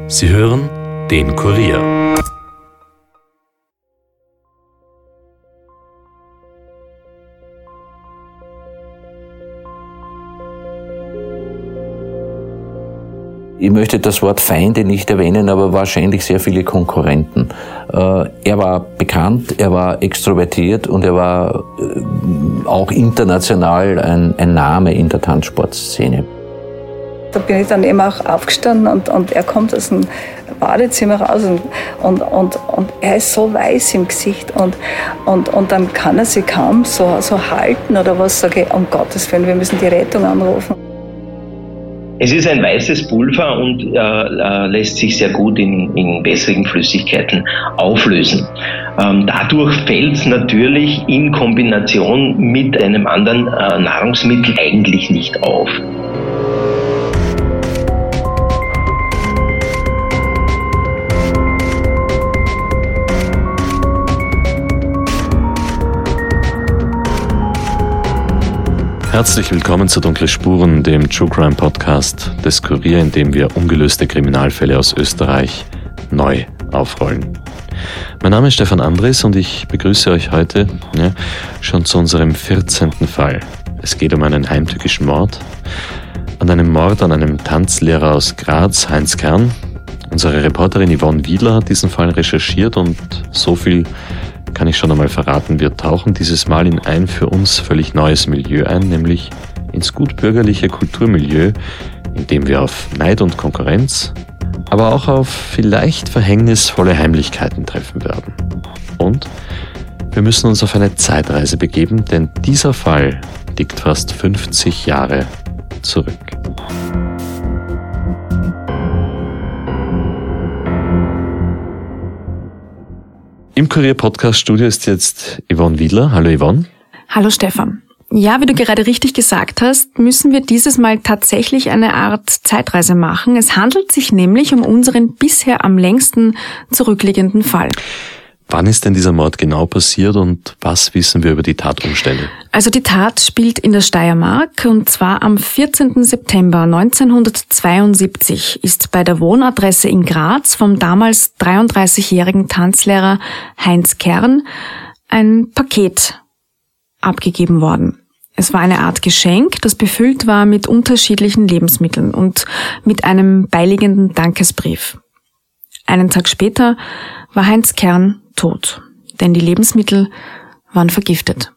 Sie hören den Kurier. Ich möchte das Wort Feinde nicht erwähnen, aber wahrscheinlich sehr viele Konkurrenten. Er war bekannt, er war extrovertiert und er war auch international ein Name in der Tanzsportszene. Da bin ich dann eben auch aufgestanden und er kommt aus dem Badezimmer raus und er ist so weiß im Gesicht und dann kann er sich kaum so halten oder was, sage ich, um Gottes Willen, wir müssen die Rettung anrufen. Es ist ein weißes Pulver und lässt sich sehr gut in wässrigen Flüssigkeiten auflösen. Dadurch fällt es natürlich in Kombination mit einem anderen Nahrungsmittel eigentlich nicht auf. Herzlich willkommen zu Dunkle Spuren, dem True Crime Podcast des Kurier, in dem wir ungelöste Kriminalfälle aus Österreich neu aufrollen. Mein Name ist Stefan Andres und ich begrüße euch heute schon zu unserem 14. Fall. Es geht um einen heimtückischen Mord, an einem Tanzlehrer aus Graz, Heinz Kern. Unsere Reporterin Yvonne Wiedler hat diesen Fall recherchiert und so viel kann ich schon einmal verraten, wir tauchen dieses Mal in ein für uns völlig neues Milieu ein, nämlich ins gutbürgerliche Kulturmilieu, in dem wir auf Neid und Konkurrenz, aber auch auf vielleicht verhängnisvolle Heimlichkeiten treffen werden. Und wir müssen uns auf eine Zeitreise begeben, denn dieser Fall liegt fast 50 Jahre zurück. Im Kurier-Podcast-Studio ist jetzt Yvonne Wiedler. Hallo Yvonne. Hallo Stefan. Ja, wie du gerade richtig gesagt hast, müssen wir dieses Mal tatsächlich eine Art Zeitreise machen. Es handelt sich nämlich um unseren bisher am längsten zurückliegenden Fall. Wann ist denn dieser Mord genau passiert und was wissen wir über die Tatumstände? Also die Tat spielt in der Steiermark und zwar am 14. September 1972 ist bei der Wohnadresse in Graz vom damals 33-jährigen Tanzlehrer Heinz Kern ein Paket abgegeben worden. Es war eine Art Geschenk, das befüllt war mit unterschiedlichen Lebensmitteln und mit einem beiliegenden Dankesbrief. Einen Tag später war Heinz Kern tot, denn die Lebensmittel waren vergiftet.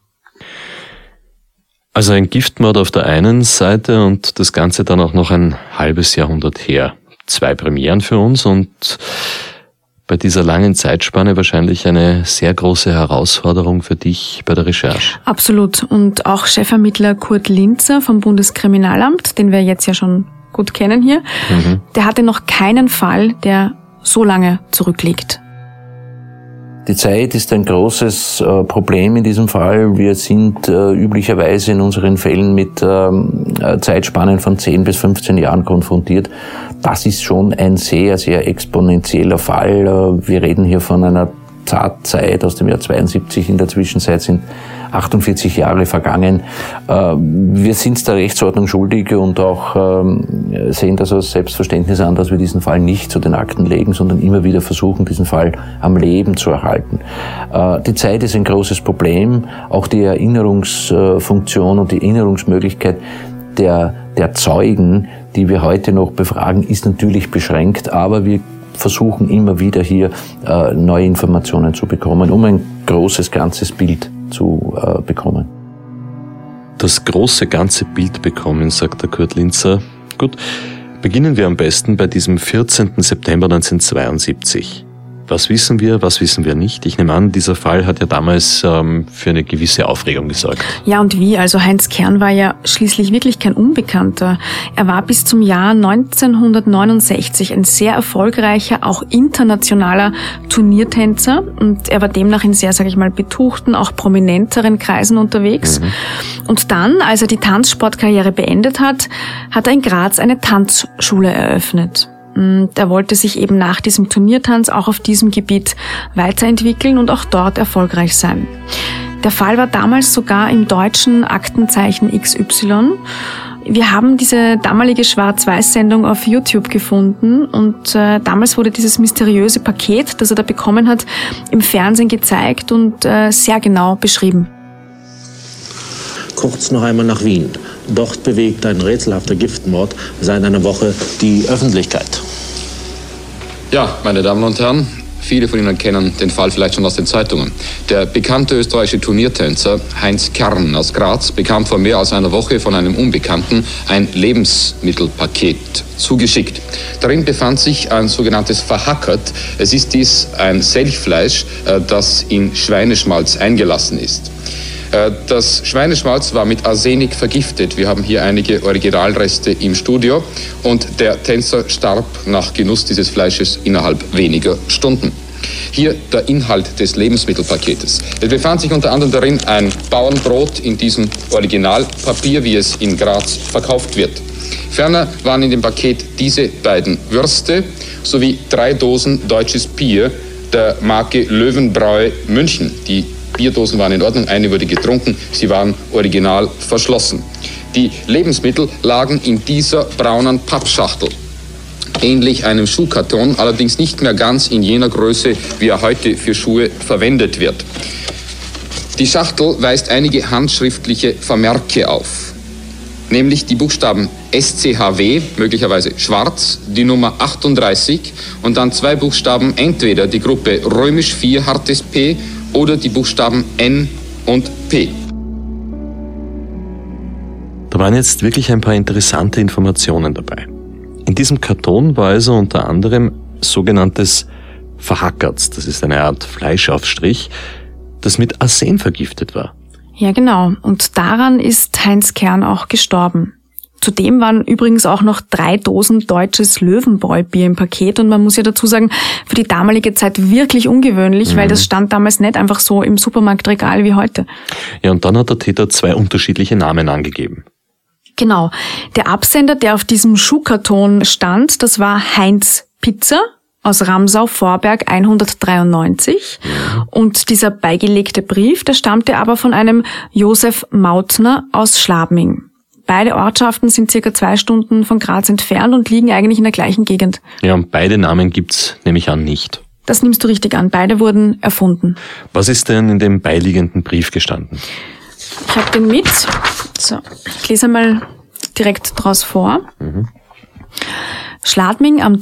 Also ein Giftmord auf der einen Seite und das Ganze dann auch noch ein halbes Jahrhundert her. 2 Premieren für uns und bei dieser langen Zeitspanne wahrscheinlich eine sehr große Herausforderung für dich bei der Recherche. Absolut. Und auch Chefermittler Kurt Linzer vom Bundeskriminalamt, den wir jetzt ja schon gut kennen hier, der hatte noch keinen Fall, der so lange zurückliegt. Die Zeit ist ein großes Problem in diesem Fall. Wir sind üblicherweise in unseren Fällen mit Zeitspannen von 10 bis 15 Jahren konfrontiert. Das ist schon ein sehr, sehr exponentieller Fall. Wir reden hier von einer Tatzeit aus dem Jahr 72. In der Zwischenzeit sind 48 Jahre vergangen. Wir sind der Rechtsordnung schuldig und auch sehen das als Selbstverständnis an, dass wir diesen Fall nicht zu den Akten legen, sondern immer wieder versuchen, diesen Fall am Leben zu erhalten. Die Zeit ist ein großes Problem. Auch die Erinnerungsfunktion und die Erinnerungsmöglichkeit der Zeugen, die wir heute noch befragen, ist natürlich beschränkt, aber wir versuchen immer wieder hier neue Informationen zu bekommen, um ein großes, ganzes Bild zu bekommen. Das große, ganze Bild bekommen, sagt der Kurt Linzer. Gut, beginnen wir am besten bei diesem 14. September 1972. Was wissen wir nicht? Ich nehme an, dieser Fall hat ja damals für eine gewisse Aufregung gesorgt. Ja, und wie? Also Heinz Kern war ja schließlich wirklich kein Unbekannter. Er war bis zum Jahr 1969 ein sehr erfolgreicher, auch internationaler Turniertänzer und er war demnach in sehr, betuchten, auch prominenteren Kreisen unterwegs. Und dann, als er die Tanzsportkarriere beendet hat, hat er in Graz eine Tanzschule eröffnet. Er wollte sich eben nach diesem Turniertanz auch auf diesem Gebiet weiterentwickeln und auch dort erfolgreich sein. Der Fall war damals sogar im deutschen Aktenzeichen XY Wir haben diese damalige Schwarz-Weiß-Sendung auf YouTube gefunden und damals wurde dieses mysteriöse Paket, das er da bekommen hat, im Fernsehen gezeigt und sehr genau beschrieben. Kurz noch einmal nach Wien. Dort bewegt ein rätselhafter Giftmord seit einer Woche die Öffentlichkeit. Ja, meine Damen und Herren, viele von Ihnen kennen den Fall vielleicht schon aus den Zeitungen. Der bekannte österreichische Turniertänzer Heinz Kern aus Graz bekam vor mehr als einer Woche von einem Unbekannten ein Lebensmittelpaket zugeschickt. Darin befand sich ein sogenanntes Verhackert. Es ist dies ein Selchfleisch, das in Schweineschmalz eingelassen ist. Das Schweineschmalz war mit Arsenik vergiftet. Wir haben hier einige Originalreste im Studio und der Tänzer starb nach Genuss dieses Fleisches innerhalb weniger Stunden. Hier der Inhalt des Lebensmittelpaketes. Es befand sich unter anderem darin ein Bauernbrot in diesem Originalpapier, wie es in Graz verkauft wird. Ferner waren in dem Paket diese beiden Würste sowie 3 Dosen deutsches Bier der Marke Löwenbräu München. Die Bierdosen waren in Ordnung, eine wurde getrunken, sie waren original verschlossen. Die Lebensmittel lagen in dieser braunen Pappschachtel, ähnlich einem Schuhkarton, allerdings nicht mehr ganz in jener Größe, wie er heute für Schuhe verwendet wird. Die Schachtel weist einige handschriftliche Vermerke auf, nämlich die Buchstaben SCHW, möglicherweise schwarz, die Nummer 38 und dann 2 Buchstaben, entweder die Gruppe römisch 4 hartes P oder die Buchstaben N und P. Da waren jetzt wirklich ein paar interessante Informationen dabei. In diesem Karton war also unter anderem sogenanntes Verhackerts, das ist eine Art Fleischaufstrich, das mit Arsen vergiftet war. Ja, genau. Und daran ist Heinz Kern auch gestorben. Zudem waren übrigens auch noch 3 Dosen deutsches Löwenbräu-Bier im Paket und man muss ja dazu sagen, für die damalige Zeit wirklich ungewöhnlich, weil das stand damals nicht einfach so im Supermarktregal wie heute. Ja, und dann hat der Täter 2 unterschiedliche Namen angegeben. Genau. Der Absender, der auf diesem Schuhkarton stand, das war Heinz Pizza aus Ramsau-Vorberg 193. Und dieser beigelegte Brief, der stammte aber von einem Josef Mautner aus Schladming. Beide Ortschaften sind circa 2 Stunden von Graz entfernt und liegen eigentlich in der gleichen Gegend. Ja, und beide Namen gibt's, nehme ich an, nicht. Das nimmst du richtig an. Beide wurden erfunden. Was ist denn in dem beiliegenden Brief gestanden? Ich habe den mit. So, ich lese mal direkt draus vor. Schladming am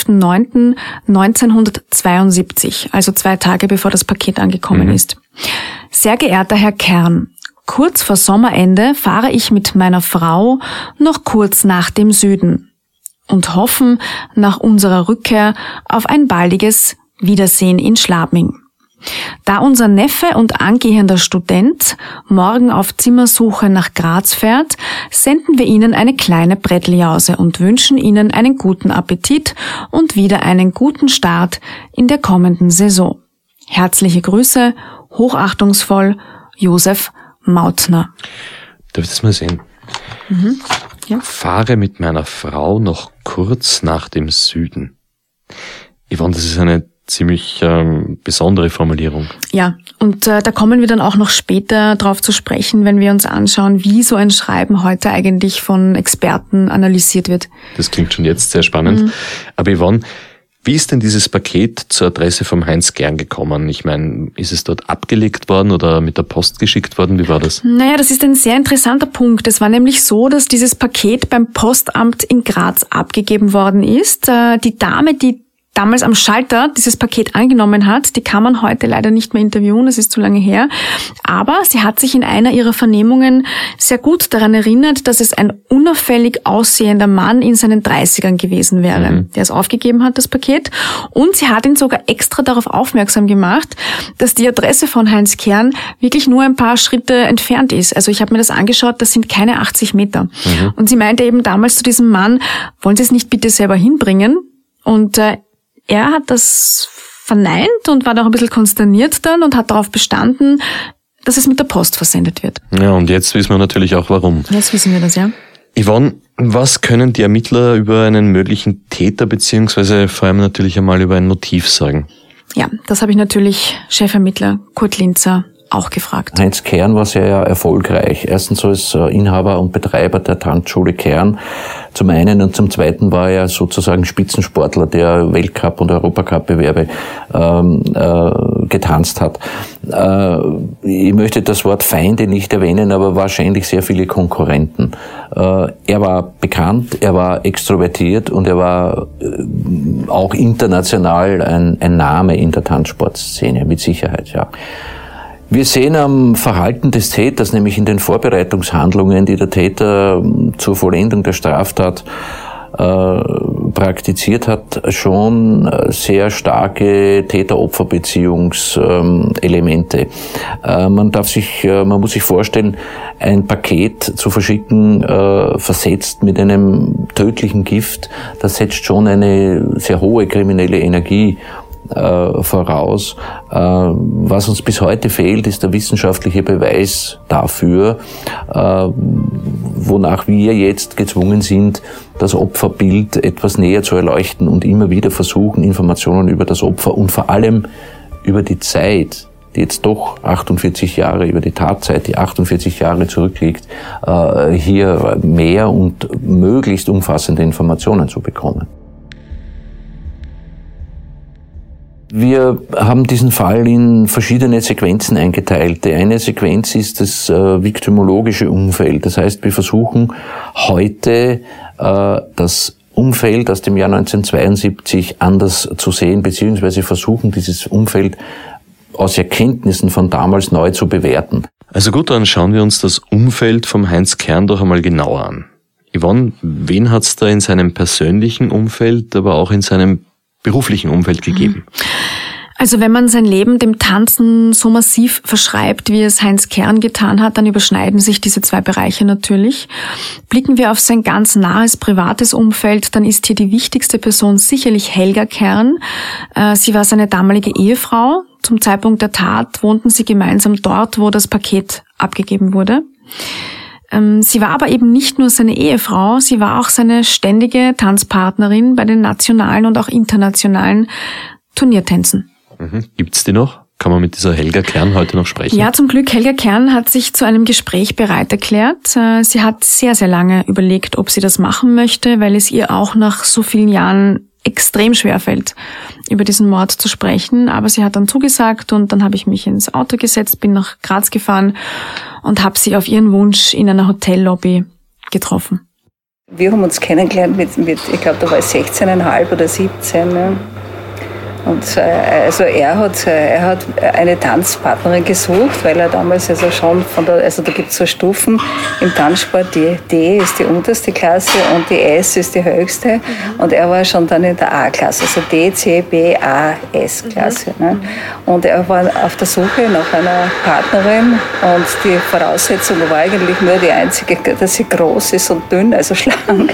12.09.1972, also 2 Tage bevor das Paket angekommen ist. Sehr geehrter Herr Kern, kurz vor Sommerende fahre ich mit meiner Frau noch kurz nach dem Süden und hoffen nach unserer Rückkehr auf ein baldiges Wiedersehen in Schladming. Da unser Neffe und angehender Student morgen auf Zimmersuche nach Graz fährt, senden wir Ihnen eine kleine Bretteljause und wünschen Ihnen einen guten Appetit und wieder einen guten Start in der kommenden Saison. Herzliche Grüße, hochachtungsvoll, Josef Mautner. Darf ich das mal sehen? Ja. Fahre mit meiner Frau noch kurz nach dem Süden. Yvonne, das ist eine ziemlich besondere Formulierung. Ja, und da kommen wir dann auch noch später drauf zu sprechen, wenn wir uns anschauen, wie so ein Schreiben heute eigentlich von Experten analysiert wird. Das klingt schon jetzt sehr spannend. Aber Yvonne, wie ist denn dieses Paket zur Adresse vom Heinz Kern gekommen? Ich meine, ist es dort abgelegt worden oder mit der Post geschickt worden? Wie war das? Naja, das ist ein sehr interessanter Punkt. Es war nämlich so, dass dieses Paket beim Postamt in Graz abgegeben worden ist. Die Dame, die damals am Schalter dieses Paket angenommen hat, die kann man heute leider nicht mehr interviewen, das ist zu lange her. Aber sie hat sich in einer ihrer Vernehmungen sehr gut daran erinnert, dass es ein unauffällig aussehender Mann in seinen 30ern gewesen wäre, der es aufgegeben hat, das Paket. Und sie hat ihn sogar extra darauf aufmerksam gemacht, dass die Adresse von Heinz Kern wirklich nur ein paar Schritte entfernt ist. Also ich habe mir das angeschaut, das sind keine 80 Meter. Und sie meinte eben damals zu diesem Mann, wollen Sie es nicht bitte selber hinbringen? Und er hat das verneint und war da auch ein bisschen konsterniert dann und hat darauf bestanden, dass es mit der Post versendet wird. Ja, und jetzt wissen wir natürlich auch warum. Jetzt wissen wir das, ja. Yvonne, was können die Ermittler über einen möglichen Täter beziehungsweise vor allem natürlich einmal über ein Motiv sagen? Ja, das habe ich natürlich Chefermittler Kurt Linzer auch gefragt. Heinz Kern war sehr erfolgreich. Erstens als Inhaber und Betreiber der Tanzschule Kern zum einen und zum zweiten war er sozusagen Spitzensportler, der Weltcup- und Europacup-Bewerbe getanzt hat. Ich möchte das Wort Feinde nicht erwähnen, aber wahrscheinlich sehr viele Konkurrenten. Er war bekannt, er war extrovertiert und er war auch international ein Name in der Tanzsportszene, mit Sicherheit, ja. Wir sehen am Verhalten des Täters, nämlich in den Vorbereitungshandlungen, die der Täter zur Vollendung der Straftat praktiziert hat, schon sehr starke Täter-Opfer-Beziehungselemente. Man muss sich vorstellen, ein Paket zu verschicken, versetzt mit einem tödlichen Gift, das setzt schon eine sehr hohe kriminelle Energie voraus. Was uns bis heute fehlt, ist der wissenschaftliche Beweis dafür, wonach wir jetzt gezwungen sind, das Opferbild etwas näher zu erleuchten und immer wieder versuchen, Informationen über das Opfer und vor allem über die Zeit, die jetzt doch 48 Jahre, über die Tatzeit, die 48 Jahre zurückliegt, hier mehr und möglichst umfassende Informationen zu bekommen. Wir haben diesen Fall in verschiedene Sequenzen eingeteilt. Die eine Sequenz ist das viktimologische Umfeld. Das heißt, wir versuchen heute das Umfeld aus dem Jahr 1972 anders zu sehen, beziehungsweise versuchen, dieses Umfeld aus Erkenntnissen von damals neu zu bewerten. Also gut, dann schauen wir uns das Umfeld vom Heinz Kern doch einmal genauer an. Yvonne, wen hat es da in seinem persönlichen Umfeld, aber auch in seinem beruflichen Umfeld gegeben? Also wenn man sein Leben dem Tanzen so massiv verschreibt, wie es Heinz Kern getan hat, dann überschneiden sich diese zwei Bereiche natürlich. Blicken wir auf sein ganz nahes privates Umfeld, dann ist hier die wichtigste Person sicherlich Helga Kern. Sie war seine damalige Ehefrau. Zum Zeitpunkt der Tat wohnten sie gemeinsam dort, wo das Paket abgegeben wurde. Sie war aber eben nicht nur seine Ehefrau, sie war auch seine ständige Tanzpartnerin bei den nationalen und auch internationalen Turniertänzen. Gibt's die noch? Kann man mit dieser Helga Kern heute noch sprechen? Ja, zum Glück. Helga Kern hat sich zu einem Gespräch bereit erklärt. Sie hat sehr, sehr lange überlegt, ob sie das machen möchte, weil es ihr auch nach so vielen Jahren extrem schwer fällt, über diesen Mord zu sprechen. Aber sie hat dann zugesagt und dann habe ich mich ins Auto gesetzt, bin nach Graz gefahren und habe sie auf ihren Wunsch in einer Hotellobby getroffen. Wir haben uns kennengelernt mit ich glaube, da war ich 16,5 oder 17. Ne? Und also er hat eine Tanzpartnerin gesucht, weil er damals also schon also da gibt es so Stufen im Tanzsport, die D ist die unterste Klasse und die S ist die höchste und er war schon dann in der A-Klasse, also D, C, B, A, S-Klasse. Ne? Und er war auf der Suche nach einer Partnerin und die Voraussetzung war eigentlich nur die einzige, dass sie groß ist und dünn, also schlank.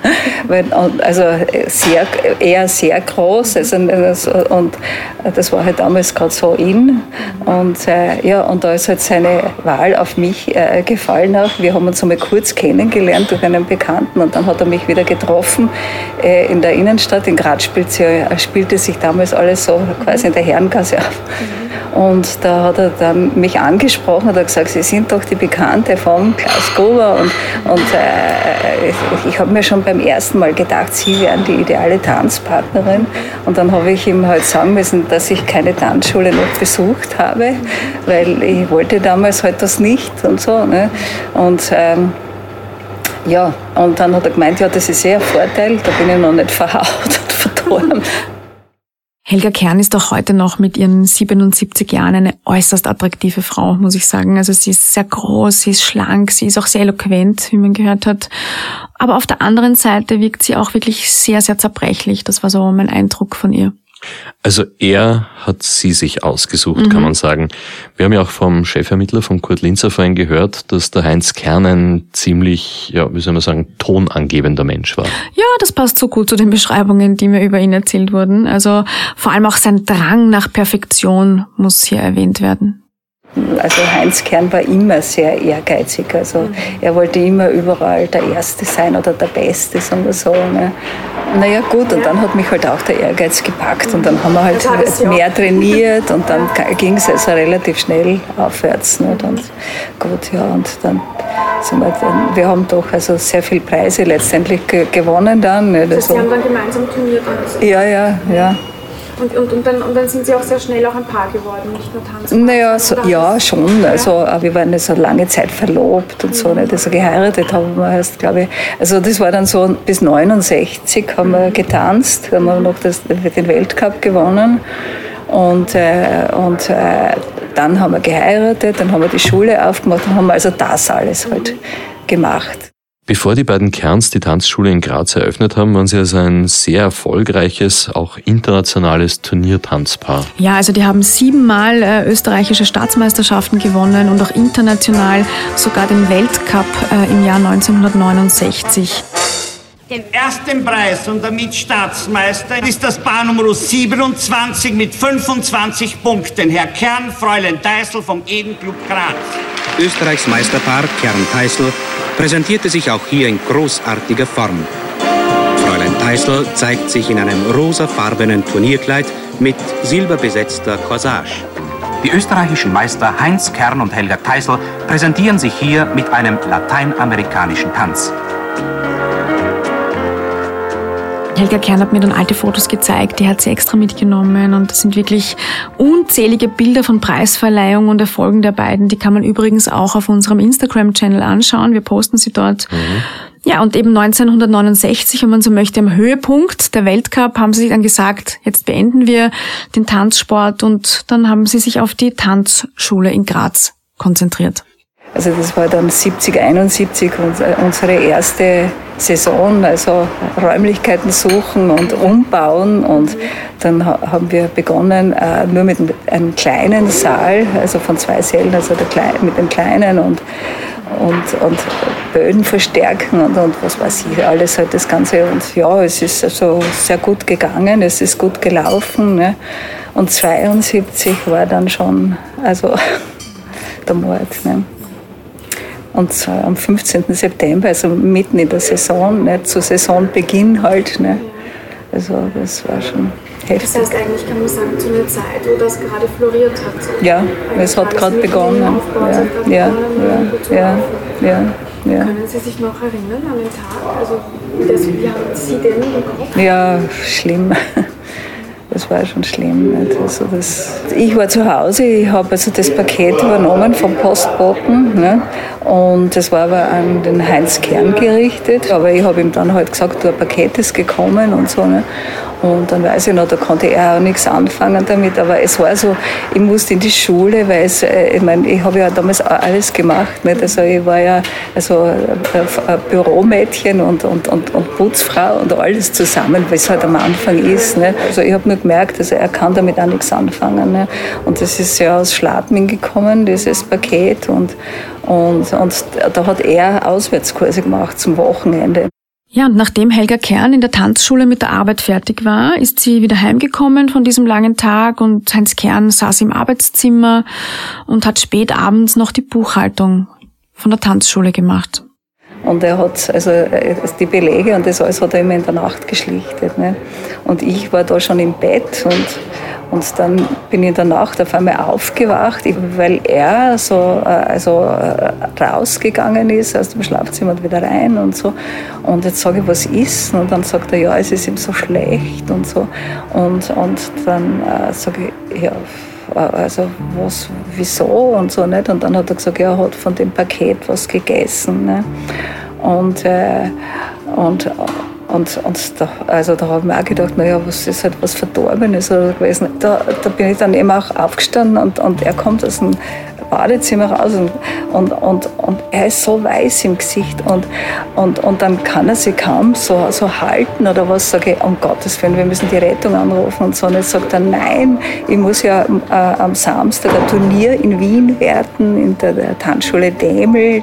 Also eher sehr groß, und das war halt damals gerade so in. Und und da ist halt seine Wahl auf mich gefallen auch. Wir haben uns einmal kurz kennengelernt durch einen Bekannten und dann hat er mich wieder getroffen in der Innenstadt. In Graz spielte sich damals alles so quasi in der Herrengasse ab. Und da hat er dann mich angesprochen und hat gesagt, Sie sind doch die Bekannte von Klaus Gruber. Und ich habe mir schon beim ersten Mal gedacht, Sie wären die ideale Tanzpartnerin. Und dann habe ich ihm halt sagen müssen, dass ich keine Tanzschule noch besucht habe, weil ich wollte damals halt das nicht und so. Ne? Und und dann hat er gemeint, ja, das ist ein Vorteil, da bin ich noch nicht verhaut und verdorben. Helga Kern ist auch heute noch mit ihren 77 Jahren eine äußerst attraktive Frau, muss ich sagen. Also sie ist sehr groß, sie ist schlank, sie ist auch sehr eloquent, wie man gehört hat. Aber auf der anderen Seite wirkt sie auch wirklich sehr, sehr zerbrechlich. Das war so mein Eindruck von ihr. Also er hat sie sich ausgesucht, kann man sagen. Wir haben ja auch vom Chefermittler, von Kurt Linzer vorhin gehört, dass der Heinz Kern ein ziemlich, wie soll man sagen, tonangebender Mensch war. Ja, das passt so gut zu den Beschreibungen, die mir über ihn erzählt wurden. Also vor allem auch sein Drang nach Perfektion muss hier erwähnt werden. Also Heinz Kern war immer sehr ehrgeizig. Also er wollte immer überall der Erste sein oder der Beste, sagen wir so. Ne? Naja gut, und dann hat mich halt auch der Ehrgeiz gepackt und dann haben wir halt mehr trainiert und dann ging es also relativ schnell aufwärts. Nicht? Und gut, ja, und dann sind wir haben doch also sehr viele Preise letztendlich gewonnen dann. Nicht? Also, Sie haben dann gemeinsam turniert? Also. Ja. Und dann sind Sie auch sehr schnell auch ein Paar geworden, nicht nur tanzen? Naja, ja, schon. Also, wir waren so lange Zeit verlobt und so. Nicht? Also geheiratet haben wir erst, glaube ich. Also das war dann so, bis 69 haben wir getanzt, haben wir noch den Weltcup gewonnen. Und dann haben wir geheiratet, dann haben wir die Schule aufgemacht und haben also das alles halt gemacht. Bevor die beiden Kerns die Tanzschule in Graz eröffnet haben, waren sie also ein sehr erfolgreiches, auch internationales Turniertanzpaar. Ja, also die haben 7-mal österreichische Staatsmeisterschaften gewonnen und auch international sogar den Weltcup im Jahr 1969. Den ersten Preis und damit Staatsmeister ist das Paar Nummer 27 mit 25 Punkten. Herr Kern, Fräulein Teisel vom Edenclub Graz. Österreichs Meisterpaar Kern-Teisel präsentierte sich auch hier in großartiger Form. Fräulein Teisel zeigt sich in einem rosafarbenen Turnierkleid mit silberbesetzter Corsage. Die österreichischen Meister Heinz Kern und Helga Teisel präsentieren sich hier mit einem lateinamerikanischen Tanz. Helga Kern hat mir dann alte Fotos gezeigt, die hat sie extra mitgenommen und das sind wirklich unzählige Bilder von Preisverleihung und Erfolgen der beiden. Die kann man übrigens auch auf unserem Instagram-Channel anschauen, wir posten sie dort. Ja, und eben 1969, wenn man so möchte, am Höhepunkt der Weltcup, haben sie dann gesagt, jetzt beenden wir den Tanzsport und dann haben sie sich auf die Tanzschule in Graz konzentriert. Also das war dann 70, 71 unsere erste Saison, also Räumlichkeiten suchen und umbauen und dann haben wir begonnen nur mit einem kleinen Saal, also von 2 Sälen, also mit dem kleinen und Böden verstärken und was weiß ich, alles halt das Ganze und ja, es ist also sehr gut gegangen, es ist gut gelaufen, ne? Und 72 war dann schon, also der Mord, ne? Und zwar am 15. September, also mitten in der Saison, ne, zu Saisonbeginn halt. Ne. Also das war schon heftig. Das heißt, eigentlich kann man sagen, zu einer Zeit, wo das gerade floriert hat. Ja, es hat gerade begonnen. Ja. Können Sie sich noch erinnern an den Tag? Also, wie haben Sie denn im Kopf? Ja, schlimm. Das war schon schlimm. Also ich war zu Hause, ich habe also das Paket übernommen vom Postboten. Ne? Und das war aber an den Heinz Kern gerichtet. Aber ich habe ihm dann halt gesagt, ein Paket ist gekommen und so. Ne? Und dann weiß ich noch, da konnte er auch nichts anfangen damit. Aber es war so, ich musste in die Schule, weil ich habe ja damals alles gemacht. Nicht? Also ich war ja also ein Büromädchen und Putzfrau und alles zusammen, weil es halt am Anfang ist. Nicht? Also ich habe nur gemerkt, also er kann damit auch nichts anfangen. Nicht? Und das ist ja aus Schladming gekommen, dieses Paket. Und da hat er Auswärtskurse gemacht zum Wochenende. Ja, und nachdem Helga Kern in der Tanzschule mit der Arbeit fertig war, ist sie wieder heimgekommen von diesem langen Tag und Heinz Kern saß im Arbeitszimmer und hat spät abends noch die Buchhaltung von der Tanzschule gemacht. Und er hat also die Belege und das alles hat er immer in der Nacht geschlichtet. Ne? Und ich war da schon im Bett und dann bin ich in der Nacht auf einmal aufgewacht, weil er so rausgegangen ist aus dem Schlafzimmer und wieder rein und so. Und jetzt sage ich, was ist? Und dann sagt er, ja, es ist ihm so schlecht und so. Und dann sage ich, ja, also was, wieso und so nicht. Und dann hat er gesagt, ja, er hat von dem Paket was gegessen. Ne? Und da habe ich mir auch gedacht, naja, was ist halt was Verdorbenes oder gewesen. Da bin ich dann eben auch aufgestanden und er kommt aus dem Badezimmer raus und er ist so weiß im Gesicht und dann kann er sich kaum so halten oder was, sage ich, um Gottes Willen, wir müssen die Rettung anrufen und so. Und jetzt sagt er, nein, ich muss ja am Samstag ein Turnier in Wien werten, in der Tanzschule Demel.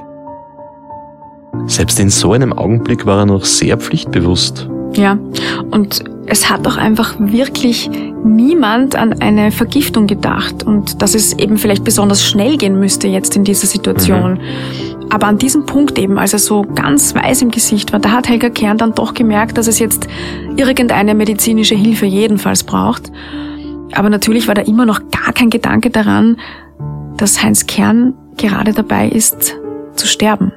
Selbst in so einem Augenblick war er noch sehr pflichtbewusst. Ja, und es hat auch einfach wirklich niemand an eine Vergiftung gedacht und dass es eben vielleicht besonders schnell gehen müsste jetzt in dieser Situation. Aber an diesem Punkt eben, als er so ganz weiß im Gesicht war, da hat Helga Kern dann doch gemerkt, dass es jetzt irgendeine medizinische Hilfe jedenfalls braucht. Aber natürlich war da immer noch gar kein Gedanke daran, dass Heinz Kern gerade dabei ist, zu sterben.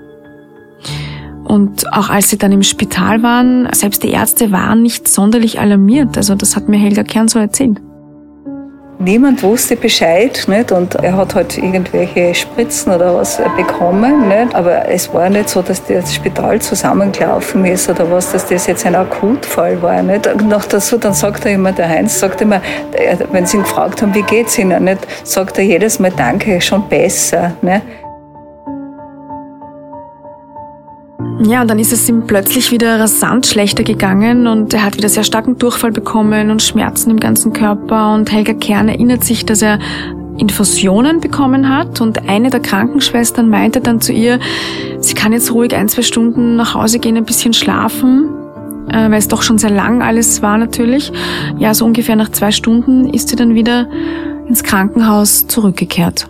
Und auch als sie dann im Spital waren, selbst die Ärzte waren nicht sonderlich alarmiert. Also das hat mir Helga Kern so erzählt. Niemand wusste Bescheid, nicht? Und er hat halt irgendwelche Spritzen oder was bekommen, nicht? Aber es war nicht so, dass das Spital zusammengelaufen ist oder was, dass das jetzt ein Akutfall war, nicht? Noch dazu, dann sagt er immer, der Heinz sagt immer, wenn sie ihn gefragt haben, wie geht's Ihnen, nicht? Sagt er jedes Mal, danke, schon besser, nicht? Ja, und dann ist es ihm plötzlich wieder rasant schlechter gegangen und er hat wieder sehr starken Durchfall bekommen und Schmerzen im ganzen Körper und Helga Kern erinnert sich, dass er Infusionen bekommen hat und eine der Krankenschwestern meinte dann zu ihr, sie kann jetzt ruhig 1-2 Stunden nach Hause gehen, ein bisschen schlafen, weil es doch schon sehr lang alles war natürlich. Ja, so ungefähr nach 2 Stunden ist sie dann wieder ins Krankenhaus zurückgekehrt.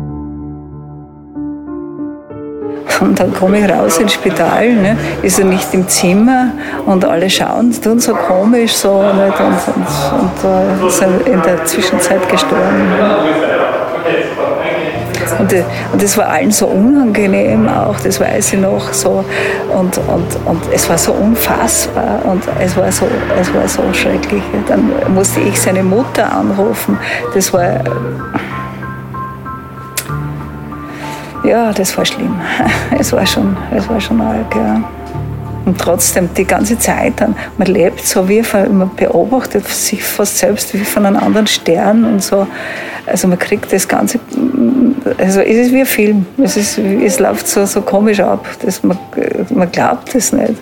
Und dann komme ich raus ins Spital, ne? Ist er nicht im Zimmer und alle schauen, tun so komisch so, nicht? Und ist er in der Zwischenzeit gestorben. Und das war allen so unangenehm auch, das weiß ich noch so. Und es war so unfassbar und es war so schrecklich. Dann musste ich seine Mutter anrufen. Das war... Ja, das war schlimm. Es war schon arg, ja. Und trotzdem, die ganze Zeit dann, man lebt so wie, man beobachtet sich fast selbst wie von einem anderen Stern und so. Also man kriegt das Ganze, also es ist wie ein Film. Es läuft so komisch ab, man glaubt es nicht.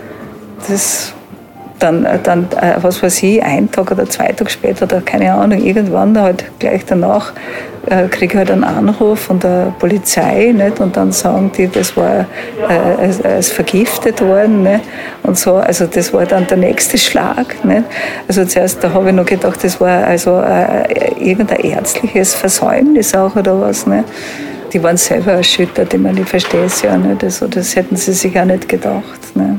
Dann, was weiß ich, 1 Tag oder 2 Tage später oder keine Ahnung, irgendwann halt gleich danach kriege ich halt einen Anruf von der Polizei, nicht? Und dann sagen die, das war als vergiftet worden, nicht? Und so, also das war dann der nächste Schlag, nicht? Also zuerst, da habe ich noch gedacht, das war also irgendein ärztliches Versäumnis auch oder was, nicht? Die waren selber erschüttert, ich meine, ich verstehe es ja nicht, also das hätten sie sich auch nicht gedacht, nicht?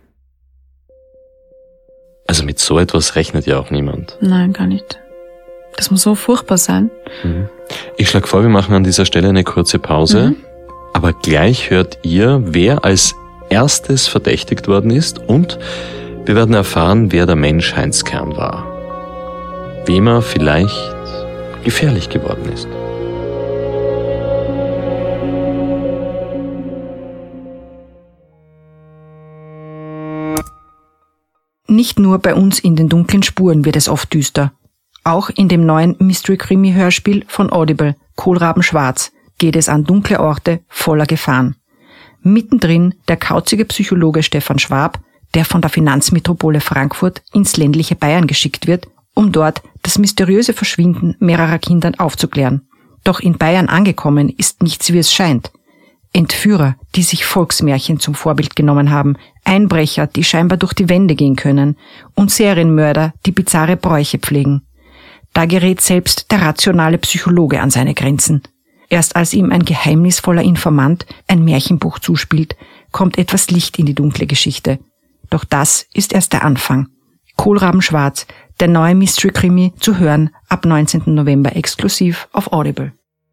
Also mit so etwas rechnet ja auch niemand. Nein, gar nicht. Das muss so furchtbar sein. Ich schlage vor, wir machen an dieser Stelle eine kurze Pause. Aber gleich hört ihr, wer als erstes verdächtigt worden ist und wir werden erfahren, wer der Mensch Heinz Kern war. Wem er vielleicht gefährlich geworden ist. Nicht nur bei uns in den dunklen Spuren wird es oft düster. Auch in dem neuen Mystery-Krimi-Hörspiel von Audible, Kohlraben Schwarz, geht es an dunkle Orte voller Gefahren. Mittendrin der kauzige Psychologe Stefan Schwab, der von der Finanzmetropole Frankfurt ins ländliche Bayern geschickt wird, um dort das mysteriöse Verschwinden mehrerer Kinder aufzuklären. Doch in Bayern angekommen ist nichts, wie es scheint. Entführer, die sich Volksmärchen zum Vorbild genommen haben, Einbrecher, die scheinbar durch die Wände gehen können und Serienmörder, die bizarre Bräuche pflegen. Da gerät selbst der rationale Psychologe an seine Grenzen. Erst als ihm ein geheimnisvoller Informant ein Märchenbuch zuspielt, kommt etwas Licht in die dunkle Geschichte. Doch das ist erst der Anfang. Kohlraben Schwarz, der neue Mystery-Krimi, zu hören ab 19. November exklusiv auf Audible.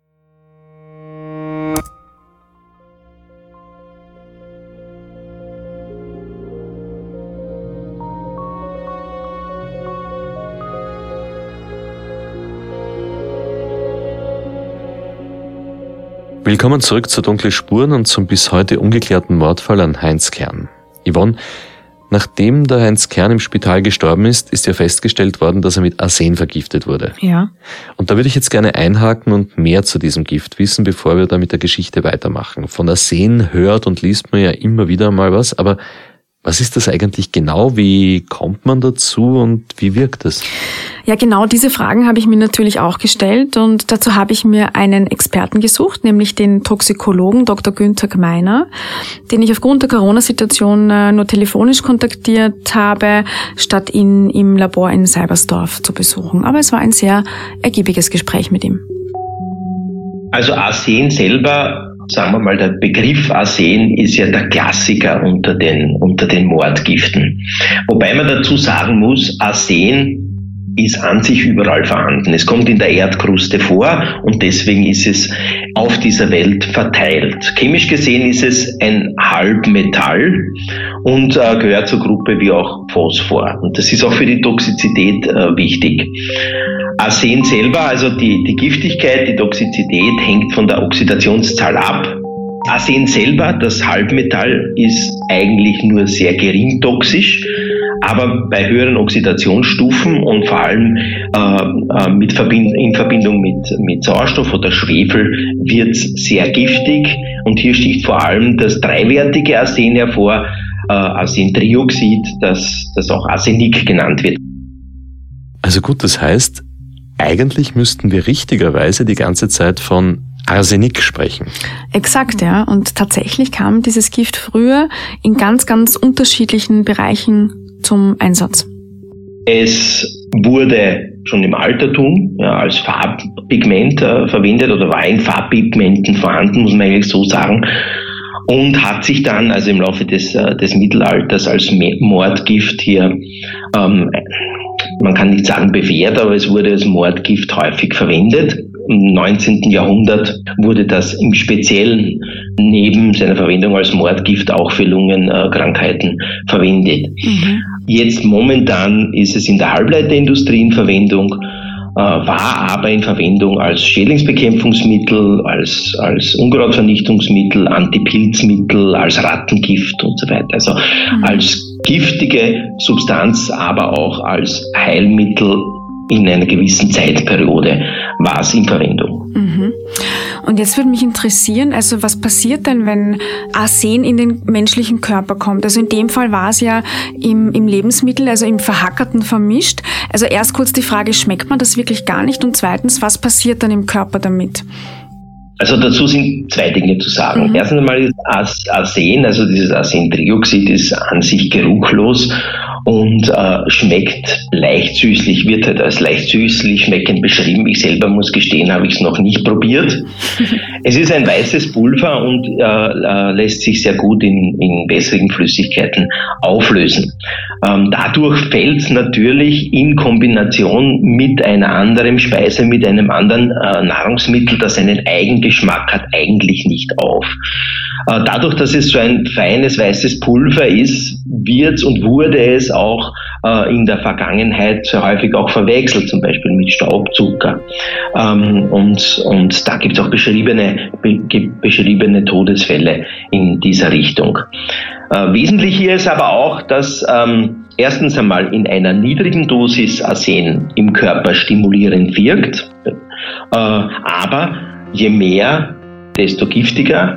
Willkommen zurück zu Dunkle Spuren und zum bis heute ungeklärten Mordfall an Heinz Kern. Yvonne, nachdem der Heinz Kern im Spital gestorben ist ja festgestellt worden, dass er mit Arsen vergiftet wurde. Ja. Und da würde ich jetzt gerne einhaken und mehr zu diesem Gift wissen, bevor wir da mit der Geschichte weitermachen. Von Arsen hört und liest man ja immer wieder mal was, aber Was ist das eigentlich genau? Wie kommt man dazu und wie wirkt es? Ja, genau diese Fragen habe ich mir natürlich auch gestellt und dazu habe ich mir einen Experten gesucht, nämlich den Toxikologen Dr. Günther Gmeiner, den ich aufgrund der Corona-Situation nur telefonisch kontaktiert habe, statt ihn im Labor in Seibersdorf zu besuchen. Aber es war ein sehr ergiebiges Gespräch mit ihm. Also Arsen selber, sagen wir mal, der Begriff Arsen ist ja der Klassiker unter den Mordgiften. Wobei man dazu sagen muss, Arsen ist an sich überall vorhanden. Es kommt in der Erdkruste vor und deswegen ist es auf dieser Welt verteilt. Chemisch gesehen ist es ein Halbmetall und gehört zur Gruppe wie auch Phosphor. Und das ist auch für die Toxizität wichtig. Arsen selber, also die Giftigkeit, die Toxizität hängt von der Oxidationszahl ab. Arsen selber, das Halbmetall, ist eigentlich nur sehr gering toxisch, aber bei höheren Oxidationsstufen und vor allem in Verbindung mit Sauerstoff oder Schwefel wird es sehr giftig. Und hier sticht vor allem das dreiwertige Arsen hervor, Arsentrioxid, das auch Arsenik genannt wird. Also gut, das heißt, eigentlich müssten wir richtigerweise die ganze Zeit von Arsenik sprechen. Exakt, ja. Und tatsächlich kam dieses Gift früher in ganz, ganz unterschiedlichen Bereichen zum Einsatz. Es wurde schon im Altertum als Farbpigment verwendet oder war in Farbpigmenten vorhanden, muss man eigentlich so sagen. Und hat sich dann also im Laufe des Mittelalters als Mordgift hier, man kann nicht sagen bewährt, aber es wurde als Mordgift häufig verwendet. Im 19. Jahrhundert wurde das im Speziellen neben seiner Verwendung als Mordgift auch für Lungenkrankheiten verwendet. Jetzt momentan ist es in der Halbleiterindustrie in Verwendung, war aber in Verwendung als Schädlingsbekämpfungsmittel, als Unkrautvernichtungsmittel, Antipilzmittel, als Rattengift und so weiter. Also als giftige Substanz, aber auch als Heilmittel in einer gewissen Zeitperiode war es in Verwendung. Und jetzt würde mich interessieren, also was passiert denn, wenn Arsen in den menschlichen Körper kommt? Also in dem Fall war es ja im Lebensmittel, also im Verhackerten vermischt. Also erst kurz die Frage, schmeckt man das wirklich gar nicht? Und zweitens, was passiert dann im Körper damit? Also dazu sind zwei Dinge zu sagen. Erstens einmal ist Arsen, also dieses Arsentrioxid ist an sich geruchlos und schmeckt leicht süßlich, wird halt als leicht süßlich schmeckend beschrieben. Ich selber muss gestehen, habe ich es noch nicht probiert. Es ist ein weißes Pulver und lässt sich sehr gut in wässrigen Flüssigkeiten auflösen. Dadurch fällt es natürlich in Kombination mit einer anderen Speise, mit einem anderen Nahrungsmittel, das einen Eigengeschmack hat, eigentlich nicht auf. Dadurch, dass es so ein feines weißes Pulver ist, wird und wurde es auch in der Vergangenheit sehr häufig auch verwechselt, zum Beispiel mit Staubzucker. Und da gibt es auch beschriebene Todesfälle in dieser Richtung. Wesentlich hier ist aber auch, dass erstens einmal in einer niedrigen Dosis Arsen im Körper stimulierend wirkt, aber je mehr, desto giftiger.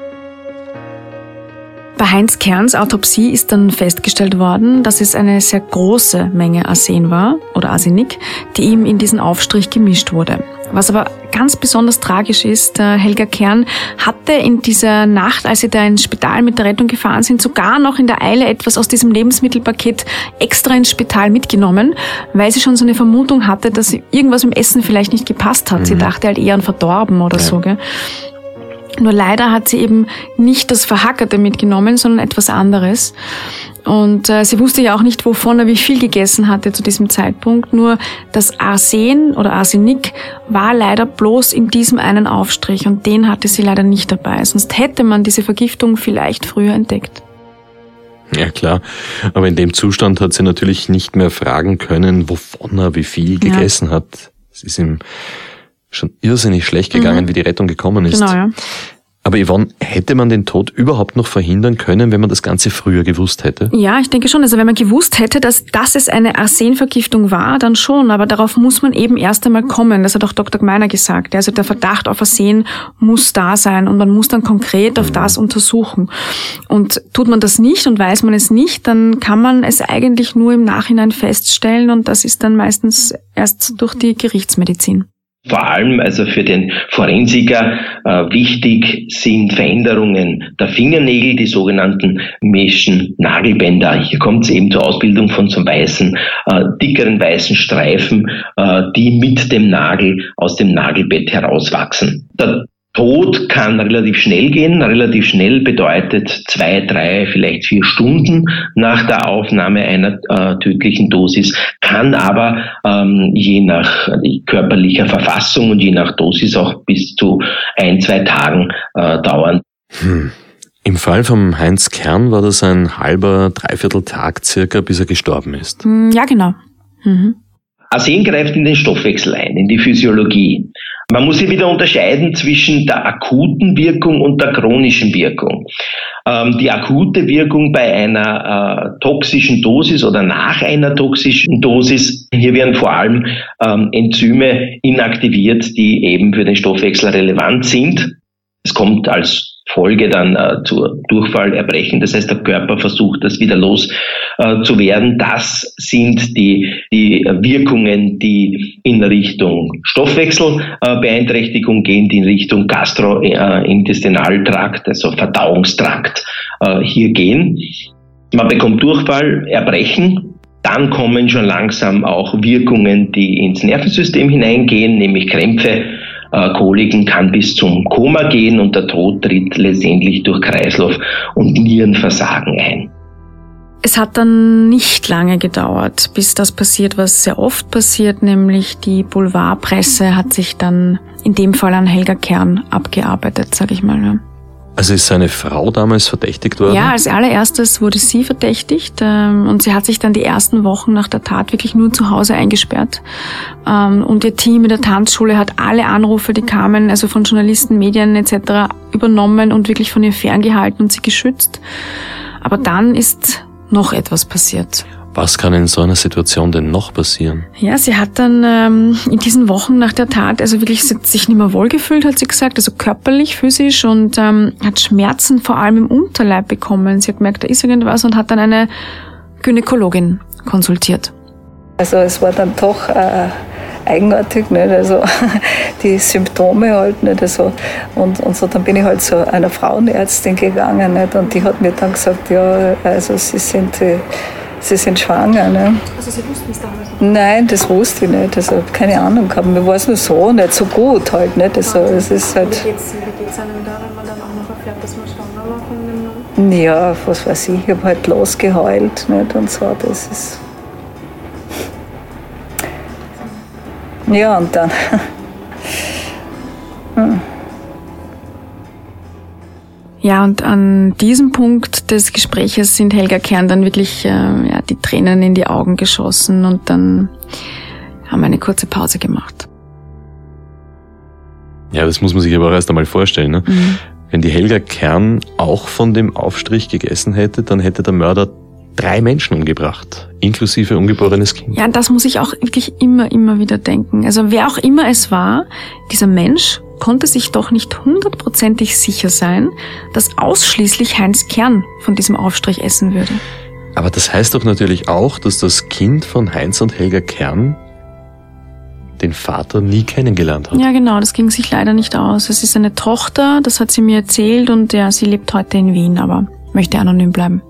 Bei Heinz Kerns Autopsie ist dann festgestellt worden, dass es eine sehr große Menge Arsen war oder Arsenik, die ihm in diesen Aufstrich gemischt wurde. Was aber ganz besonders tragisch ist, Helga Kern hatte in dieser Nacht, als sie da ins Spital mit der Rettung gefahren sind, sogar noch in der Eile etwas aus diesem Lebensmittelpaket extra ins Spital mitgenommen, weil sie schon so eine Vermutung hatte, dass irgendwas im Essen vielleicht nicht gepasst hat. Sie dachte halt eher an verdorben oder so, gell? Nur leider hat sie eben nicht das Verhackerte mitgenommen, sondern etwas anderes. Und sie wusste ja auch nicht, wovon er wie viel gegessen hatte zu diesem Zeitpunkt. Nur das Arsen oder Arsenik war leider bloß in diesem einen Aufstrich und den hatte sie leider nicht dabei. Sonst hätte man diese Vergiftung vielleicht früher entdeckt. Ja klar, aber in dem Zustand hat sie natürlich nicht mehr fragen können, wovon er wie viel gegessen hat. Es ist ihm schon irrsinnig schlecht gegangen, wie die Rettung gekommen ist. Genau, ja. Aber Yvonne, hätte man den Tod überhaupt noch verhindern können, wenn man das Ganze früher gewusst hätte? Ja, ich denke schon. Also wenn man gewusst hätte, dass es eine Arsenvergiftung war, dann schon. Aber darauf muss man eben erst einmal kommen. Das hat auch Dr. Gmeiner gesagt. Also der Verdacht auf Arsen muss da sein und man muss dann konkret auf das untersuchen. Und tut man das nicht und weiß man es nicht, dann kann man es eigentlich nur im Nachhinein feststellen und das ist dann meistens erst durch die Gerichtsmedizin. Vor allem also für den Forensiker wichtig sind Veränderungen der Fingernägel, die sogenannten Meschen Nagelbänder. Hier kommt es eben zur Ausbildung von so weißen, dickeren weißen Streifen, die mit dem Nagel aus dem Nagelbett herauswachsen. Der Tod kann relativ schnell gehen. Relativ schnell bedeutet 2, 3, vielleicht 4 Stunden nach der Aufnahme einer tödlichen Dosis, kann aber je nach körperlicher Verfassung und je nach Dosis auch bis zu 1, 2 Tagen dauern. Im Fall von Heinz Kern war das ein halber, dreiviertel Tag circa, bis er gestorben ist. Ja, genau. Arsen greift in den Stoffwechsel ein, in die Physiologie. Man muss hier wieder unterscheiden zwischen der akuten Wirkung und der chronischen Wirkung. Die akute Wirkung bei einer toxischen Dosis oder nach einer toxischen Dosis, hier werden vor allem Enzyme inaktiviert, die eben für den Stoffwechsel relevant sind. Es kommt als Folge dann zu Durchfall, Erbrechen. Das heißt, der Körper versucht, das wieder loszuwerden. Das sind die Wirkungen, die in Richtung Stoffwechselbeeinträchtigung gehen, die in Richtung Gastrointestinaltrakt, also Verdauungstrakt, hier gehen. Man bekommt Durchfall, Erbrechen. Dann kommen schon langsam auch Wirkungen, die ins Nervensystem hineingehen, nämlich Krämpfe, Koliken, kann bis zum Koma gehen und der Tod tritt letztendlich durch Kreislauf- und Nierenversagen ein. Es hat dann nicht lange gedauert, bis das passiert, was sehr oft passiert, nämlich die Boulevardpresse hat sich dann in dem Fall an Helga Kern abgearbeitet, sag ich mal. Ja. Also ist seine Frau damals verdächtigt worden? Ja, als allererstes wurde sie verdächtigt und sie hat sich dann die ersten Wochen nach der Tat wirklich nur zu Hause eingesperrt. Und ihr Team in der Tanzschule hat alle Anrufe, die kamen, also von Journalisten, Medien etc. übernommen und wirklich von ihr ferngehalten und sie geschützt. Aber dann ist noch etwas passiert. Was kann in so einer Situation denn noch passieren? Ja, sie hat dann in diesen Wochen nach der Tat also wirklich sich nicht mehr wohlgefühlt, hat sie gesagt, also körperlich, physisch und hat Schmerzen vor allem im Unterleib bekommen. Sie hat gemerkt, da ist irgendwas und hat dann eine Gynäkologin konsultiert. Also es war dann doch eigenartig, nicht? Also die Symptome halt nicht, also und so, dann bin ich halt zu einer Frauenärztin gegangen, nicht? Und die hat mir dann gesagt, ja, also Sie sind schwanger, ne? Also Sie wussten es damals nicht? Nein, das wusste ich nicht. Also keine Ahnung gehabt. Mir war es nur so, nicht so gut halt, nicht? Also es ist halt. Wie geht's einem da, wenn man dann auch noch erfährt, dass man schwanger war von dem Mann? Ja, was weiß ich habe halt losgeheult, nicht? Und so, das ist. Ja, und dann. Ja, und an diesem Punkt des Gespräches sind Helga Kern dann wirklich die Tränen in die Augen geschossen und dann haben wir eine kurze Pause gemacht. Ja, das muss man sich aber auch erst einmal vorstellen. Ne? Wenn die Helga Kern auch von dem Aufstrich gegessen hätte, dann hätte der Mörder 3 Menschen umgebracht, inklusive ungeborenes Kind. Ja, das muss ich auch wirklich immer wieder denken. Also wer auch immer es war, dieser Mensch konnte sich doch nicht 100%ig sicher sein, dass ausschließlich Heinz Kern von diesem Aufstrich essen würde. Aber das heißt doch natürlich auch, dass das Kind von Heinz und Helga Kern den Vater nie kennengelernt hat. Ja, genau, das ging sich leider nicht aus. Es ist eine Tochter, das hat sie mir erzählt und ja, sie lebt heute in Wien, aber möchte anonym bleiben.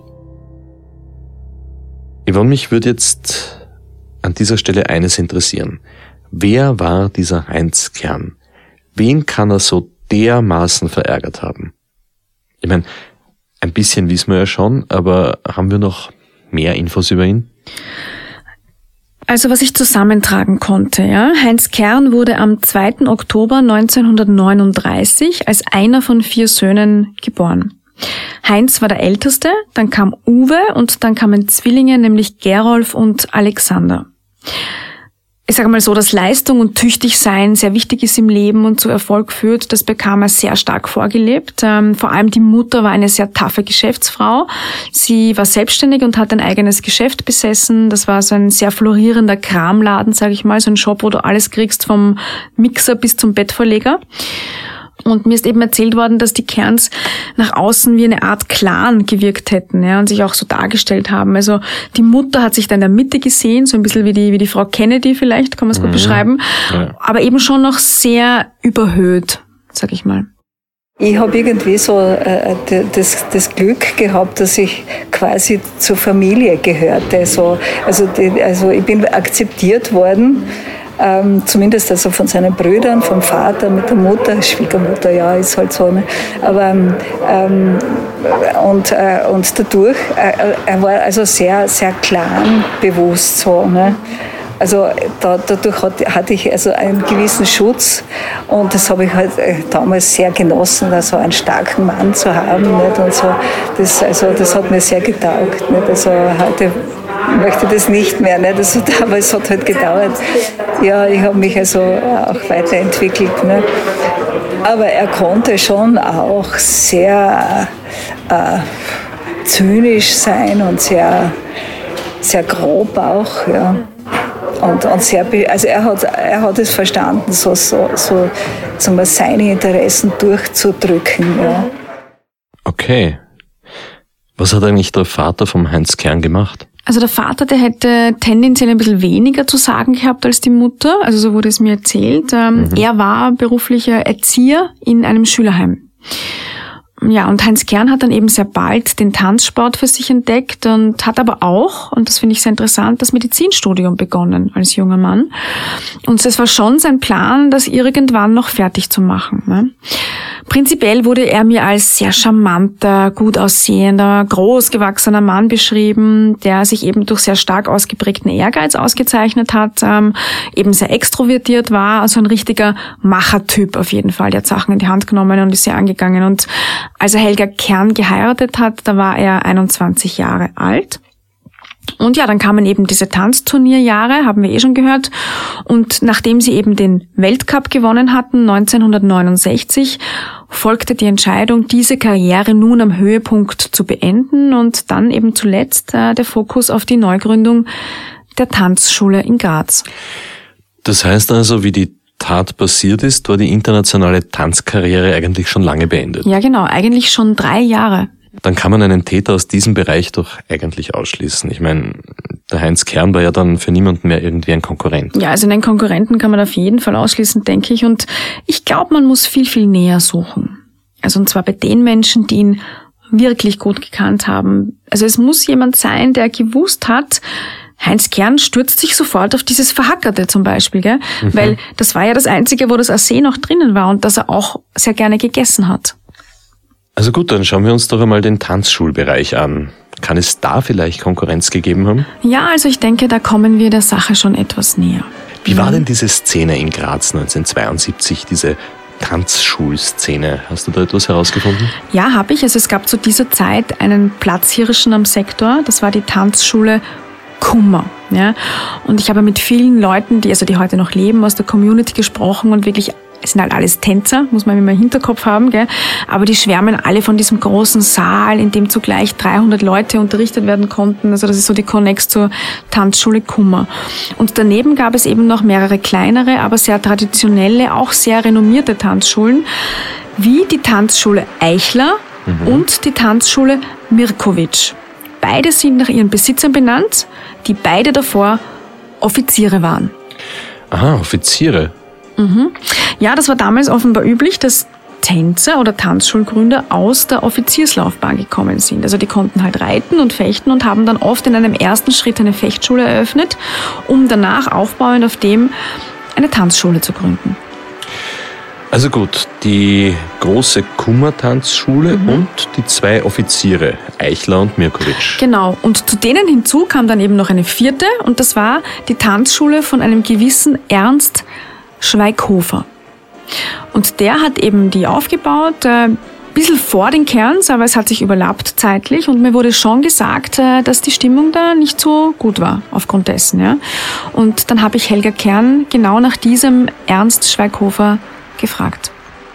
Yvonne, mich würde jetzt an dieser Stelle eines interessieren. Wer war dieser Heinz Kern? Wen kann er so dermaßen verärgert haben? Ich meine, ein bisschen wissen wir ja schon, aber haben wir noch mehr Infos über ihn? Also was ich zusammentragen konnte, ja. Heinz Kern wurde am 2. Oktober 1939 als einer von 4 Söhnen geboren. Heinz war der Älteste, dann kam Uwe und dann kamen Zwillinge, nämlich Gerolf und Alexander. ich sage mal so, dass Leistung und Tüchtigsein sehr wichtig ist im Leben und zu Erfolg führt, das bekam er sehr stark vorgelebt. Vor allem die Mutter war eine sehr taffe Geschäftsfrau. Sie war selbstständig und hat ein eigenes Geschäft besessen. Das war so ein sehr florierender Kramladen, sage ich mal, so ein Shop, wo du alles kriegst, vom Mixer bis zum Bettvorleger. Und mir ist eben erzählt worden, dass die Kerns nach außen wie eine Art Clan gewirkt hätten, ja, und sich auch so dargestellt haben. Also die Mutter hat sich da in der Mitte gesehen, so ein bisschen wie die Frau Kennedy vielleicht, kann man es gut beschreiben, ja. Aber eben schon noch sehr überhöht, sag ich mal. Ich habe irgendwie so das Glück gehabt, dass ich quasi zur Familie gehörte. Also ich bin akzeptiert worden. Zumindest also von seinen Brüdern, vom Vater, mit der Mutter, Schwiegermutter, ja, ist halt so. Ne? Aber und dadurch, er war also sehr, sehr clanbewusst so. Ne? Also dadurch hatte ich also einen gewissen Schutz und das habe ich halt damals sehr genossen, da so einen starken Mann zu haben. Nicht? Und so, das hat mir sehr getaugt. Nicht? Also heute möchte das nicht mehr, nicht? Also, aber es hat halt gedauert. Ja, ich habe mich also auch weiterentwickelt. Nicht? Aber er konnte schon auch sehr zynisch sein und sehr, sehr grob auch, ja. Und sehr, also er hat es verstanden, so sagen wir, seine Interessen durchzudrücken. Ja. Okay. Was hat eigentlich der Vater vom Heinz Kern gemacht? Also der Vater, der hätte tendenziell ein bisschen weniger zu sagen gehabt als die Mutter, also so wurde es mir erzählt. Er war beruflicher Erzieher in einem Schülerheim. Ja, und Heinz Kern hat dann eben sehr bald den Tanzsport für sich entdeckt und hat aber auch, und das finde ich sehr interessant, das Medizinstudium begonnen als junger Mann. Und es war schon sein Plan, das irgendwann noch fertig zu machen. Ne? Prinzipiell wurde er mir als sehr charmanter, gut aussehender, großgewachsener Mann beschrieben, der sich eben durch sehr stark ausgeprägten Ehrgeiz ausgezeichnet hat, eben sehr extrovertiert war, also ein richtiger Machertyp auf jeden Fall. Der hat Sachen in die Hand genommen und ist sehr angegangen. Und als er Helga Kern geheiratet hat, da war er 21 Jahre alt. Und ja, dann kamen eben diese Tanzturnierjahre, haben wir schon gehört. Und nachdem sie eben den Weltcup gewonnen hatten, 1969, folgte die Entscheidung, diese Karriere nun am Höhepunkt zu beenden und dann eben zuletzt der Fokus auf die Neugründung der Tanzschule in Graz. Das heißt also, wie die Tat passiert ist, war die internationale Tanzkarriere eigentlich schon lange beendet. Ja, genau, eigentlich schon 3 Jahre. Dann kann man einen Täter aus diesem Bereich doch eigentlich ausschließen. Ich meine, der Heinz Kern war ja dann für niemanden mehr irgendwie ein Konkurrent. Ja, also einen Konkurrenten kann man auf jeden Fall ausschließen, denke ich. Und ich glaube, man muss viel, viel näher suchen. Also und zwar bei den Menschen, die ihn wirklich gut gekannt haben. Also es muss jemand sein, der gewusst hat, Heinz Kern stürzt sich sofort auf dieses Verhackerte zum Beispiel, gell? Weil das war ja das Einzige, wo das Arsen noch drinnen war und das er auch sehr gerne gegessen hat. Also gut, dann schauen wir uns doch einmal den Tanzschulbereich an. Kann es da vielleicht Konkurrenz gegeben haben? Ja, also ich denke, da kommen wir der Sache schon etwas näher. Wie war denn diese Szene in Graz 1972, diese Tanzschulszene? Hast du da etwas herausgefunden? Ja, habe ich. Also es gab zu dieser Zeit einen Platzhirschen am Sektor. Das war die Tanzschule Kummer. Ja? Und ich habe mit vielen Leuten, die heute noch leben, aus der Community gesprochen und wirklich, es sind halt alles Tänzer, muss man immer im Hinterkopf haben, gell? Aber die schwärmen alle von diesem großen Saal, in dem zugleich 300 Leute unterrichtet werden konnten. Also das ist so die Connex zur Tanzschule Kummer. Und daneben gab es eben noch mehrere kleinere, aber sehr traditionelle, auch sehr renommierte Tanzschulen, wie die Tanzschule Eichler und die Tanzschule Mirkovic. Beide sind nach ihren Besitzern benannt, die beide davor Offiziere waren. Aha, Offiziere. Ja, das war damals offenbar üblich, dass Tänzer oder Tanzschulgründer aus der Offizierslaufbahn gekommen sind. Also die konnten halt reiten und fechten und haben dann oft in einem ersten Schritt eine Fechtschule eröffnet, um danach aufbauend auf dem eine Tanzschule zu gründen. Also gut, die große Kummer-Tanzschule und die 2 Offiziere, Eichler und Mirkovic. Genau, und zu denen hinzu kam dann eben noch eine 4. und das war die Tanzschule von einem gewissen Ernst Schweighofer. Und der hat eben die aufgebaut, bisschen vor den Kerns, aber es hat sich überlappt zeitlich und mir wurde schon gesagt, dass die Stimmung da nicht so gut war aufgrund dessen. Ja. Und dann habe ich Helga Kern genau nach diesem Ernst Schweighofer gefragt.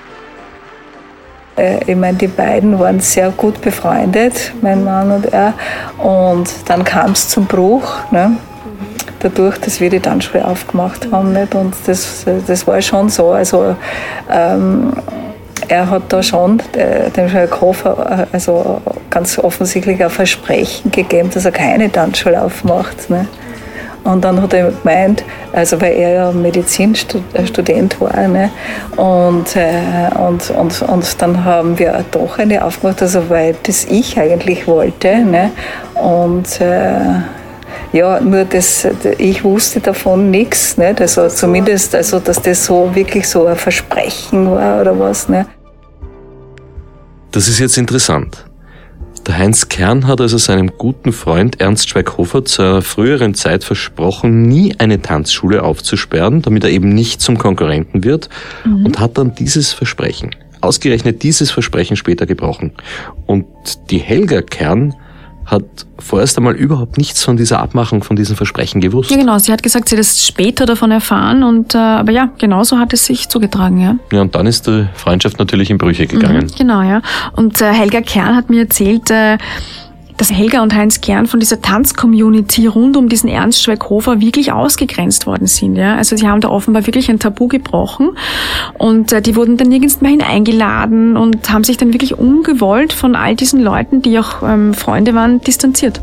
Ich meine, die beiden waren sehr gut befreundet, mein Mann und er. Und dann kam es zum Bruch, ne? Dadurch, dass wir die Tanzschule aufgemacht haben. Nicht? Und das war schon so. Also, er hat da schon dem Schweighofer also ganz offensichtlich ein Versprechen gegeben, dass er keine Tanzschule aufmacht. Ne? Und dann hat er gemeint, also weil er ja Medizinstudent war, ne? Und dann haben wir doch eine aufgemacht, also weil das ich eigentlich wollte. Ne? Und ja, nur ich wusste davon nichts, ne? Also zumindest, also dass das so wirklich so ein Versprechen war oder was. Ne? Das ist jetzt interessant. Der Heinz Kern hat also seinem guten Freund Ernst Schweighofer zu einer früheren Zeit versprochen, nie eine Tanzschule aufzusperren, damit er eben nicht zum Konkurrenten wird, und hat dann ausgerechnet dieses Versprechen später gebrochen. Und die Helga Kern hat vorerst einmal überhaupt nichts von dieser Abmachung, von diesen Versprechen gewusst. Ja, genau. Sie hat gesagt, sie hat es später davon erfahren aber ja, genauso hat es sich zugetragen, ja. Ja, und dann ist die Freundschaft natürlich in Brüche gegangen. Genau, ja. Und Helga Kern hat mir erzählt, dass Helga und Heinz Kern von dieser Tanz-Community rund um diesen Ernst Schweighofer wirklich ausgegrenzt worden sind. Ja? Also sie haben da offenbar wirklich ein Tabu gebrochen und die wurden dann nirgends mehr hineingeladen und haben sich dann wirklich ungewollt von all diesen Leuten, die auch Freunde waren, distanziert.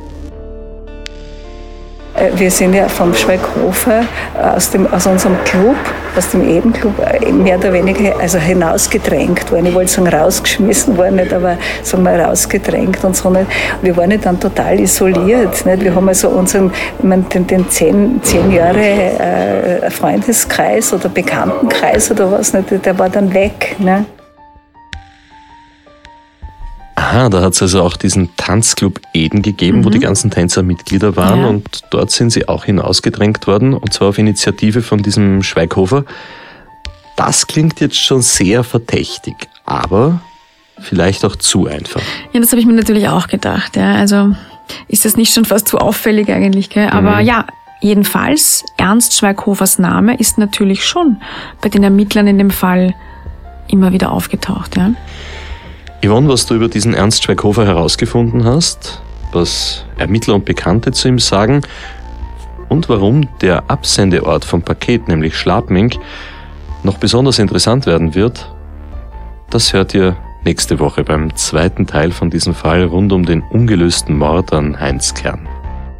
Wir sind ja vom Schweighofer aus unserem Club, aus dem Eden-Club, mehr oder weniger also hinausgedrängt worden. Ich wollte sagen rausgeschmissen worden, nicht, aber sagen wir rausgedrängt und so nicht. Wir waren ja dann total isoliert. Nicht? Wir haben also den 10 Jahre Freundeskreis oder Bekanntenkreis oder was, nicht, der war dann weg. Ne? Aha, da hat es also auch diesen Tanzclub Eden gegeben, wo die ganzen Tänzer Mitglieder waren, und dort sind sie auch hinausgedrängt worden, und zwar auf Initiative von diesem Schweighofer. Das klingt jetzt schon sehr verdächtig, aber vielleicht auch zu einfach. Ja, das habe ich mir natürlich auch gedacht. Ja. Also ist das nicht schon fast zu auffällig eigentlich? Gell? Aber ja, jedenfalls, Ernst Schweighofers Name ist natürlich schon bei den Ermittlern in dem Fall immer wieder aufgetaucht. Ja. Yvonne, was du über diesen Ernst Schweighofer herausgefunden hast, was Ermittler und Bekannte zu ihm sagen und warum der Absendeort vom Paket, nämlich Schladming, noch besonders interessant werden wird, das hört ihr nächste Woche beim zweiten Teil von diesem Fall rund um den ungelösten Mord an Heinz Kern.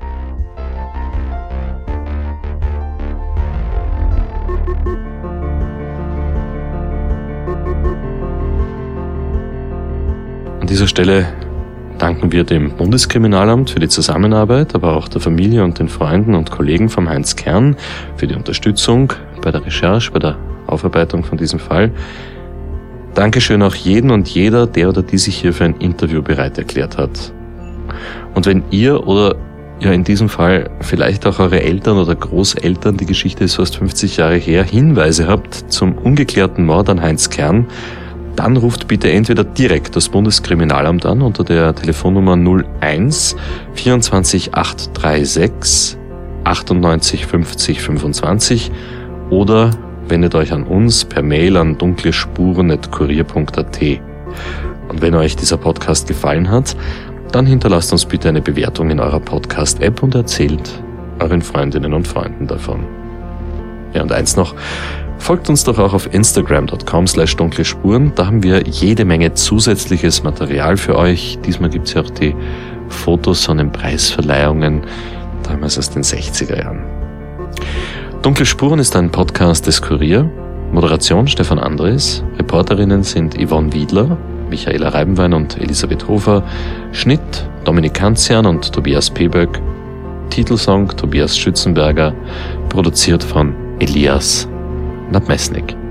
An dieser Stelle danken wir dem Bundeskriminalamt für die Zusammenarbeit, aber auch der Familie und den Freunden und Kollegen vom Heinz Kern für die Unterstützung bei der Recherche, bei der Aufarbeitung von diesem Fall. Dankeschön auch jeden und jeder, der oder die sich hier für ein Interview bereit erklärt hat. Und wenn ihr oder ja in diesem Fall vielleicht auch eure Eltern oder Großeltern, die Geschichte ist fast 50 Jahre her, Hinweise habt zum ungeklärten Mord an Heinz Kern, dann ruft bitte entweder direkt das Bundeskriminalamt an unter der Telefonnummer 01 24 836 98 50 25 oder wendet euch an uns per Mail an dunklespuren@kurier.at. Und wenn euch dieser Podcast gefallen hat, dann hinterlasst uns bitte eine Bewertung in eurer Podcast-App und erzählt euren Freundinnen und Freunden davon. Ja, und eins noch. Folgt uns doch auch auf instagram.com/dunklespuren. Da haben wir jede Menge zusätzliches Material für euch. Diesmal gibt's ja auch die Fotos von den Preisverleihungen, damals aus den 60er Jahren. Dunkle Spuren ist ein Podcast des Kurier. Moderation Stefan Andres. Reporterinnen sind Yvonne Wiedler, Michaela Reibenwein und Elisabeth Hofer. Schnitt Dominik Kanzian und Tobias Peböck. Titelsong Tobias Schützenberger. Produziert von Elias Nabmesnik.